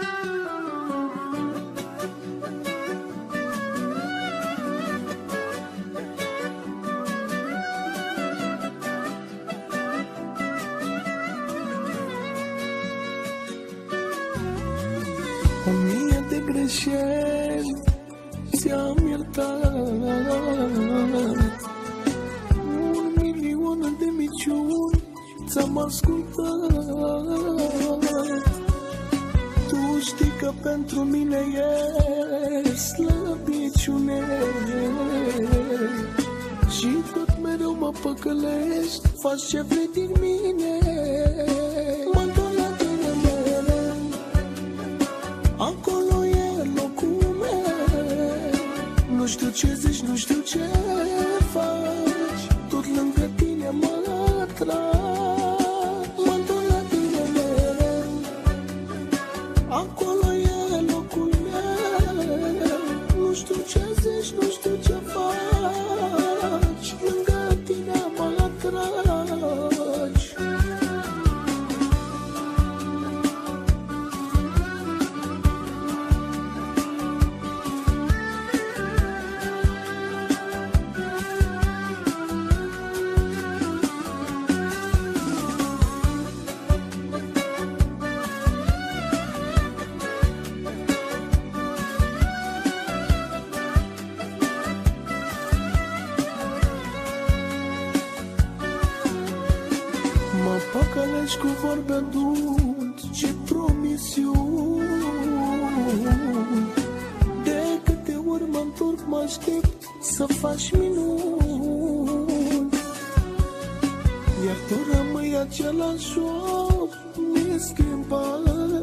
O mie de greșeli ți-am iertat, 1.000.000 de minciuni ți-am ascultat. Tu știi că pentru mine e slăbiciune și tot mereu mă păcălești, faci ce vrei din mine. Mă întorc la tine mereu, acolo e locul meu. Nu știu ce zici, nu știu ce faci, tot lângă tine mă atrag. Mă întorc la tine mereu, acolo e locul meu. Nu știu ce zici, nu știu ce faci, lângă tine mă atragi. Mă păcălești cu vorbe dulci și promisiuni. De câte ori mă întorc, mă aștept să faci minuni, iar tu rămâi același om neschimbat.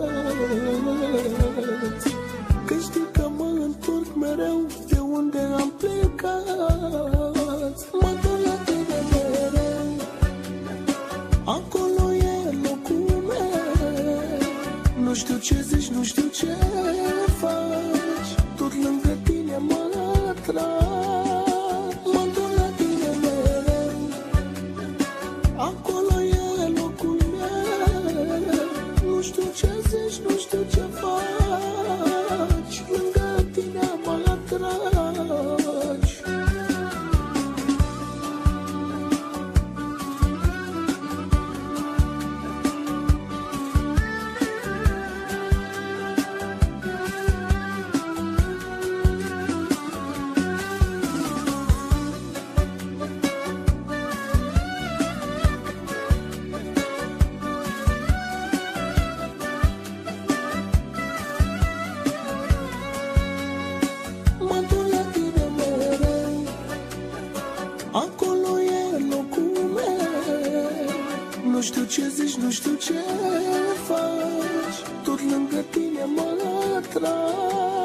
Că știi că mă întorc mereu de unde am plecat. Mă întorc la tine mereu, acolo e locul meu. Nu știu ce zici, nu știu ce faci, tot lângă tine mă atrag. Mă întorc la tine mereu, acolo e locul meu. Nu știu ce zici, nu știu ce faci, lângă tine mă atragi. Mă întorc la tine mereu, acolo e locul meu. Nu știu ce zici, nu știu ce faci, tot lângă tine mă atrag.